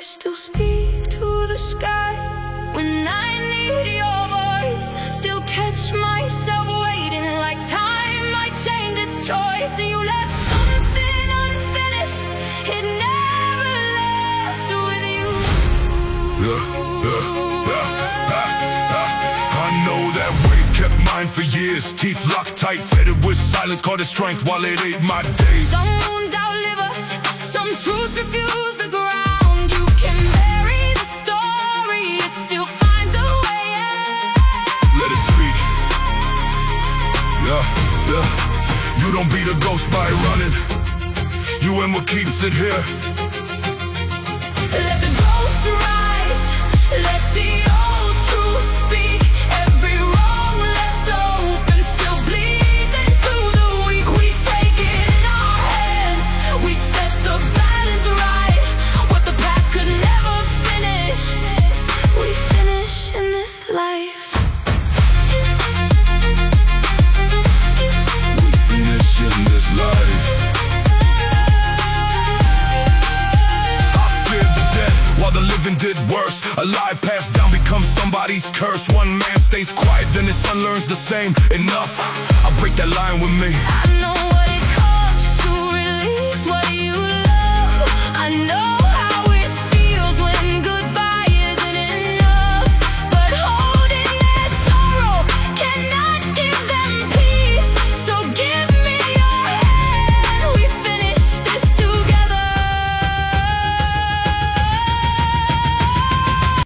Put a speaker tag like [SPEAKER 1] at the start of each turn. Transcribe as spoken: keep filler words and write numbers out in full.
[SPEAKER 1] I still speak to the sky when I need your voice. Still catch myself waiting like time might change its choice. You left something unfinished, it never left with you.
[SPEAKER 2] Yeah, yeah, yeah, yeah, yeah. I know that weight kept mine for years. Teeth locked tight, fettered with silence, called it strength while it ate my days.
[SPEAKER 1] Some wounds outlive us, some truths refuse the ground. You can bury the story, it still finds a way out.
[SPEAKER 2] Let it speak. Yeah, yeah. You don't beat a ghost by running. You ain't what keeps it here.
[SPEAKER 1] Let the ghost rise, let the old truth speak. Every wrong left open still bleeds into the weak. We take it in our hands, we set the balance right. What the past could never finish, we finish in this life.
[SPEAKER 2] We finish in this life. I feared the dead while the living did worse. A lie passed down becomes somebody's curse. One man stays quiet, then his son learns the same. Enough, I break that line with me.
[SPEAKER 1] I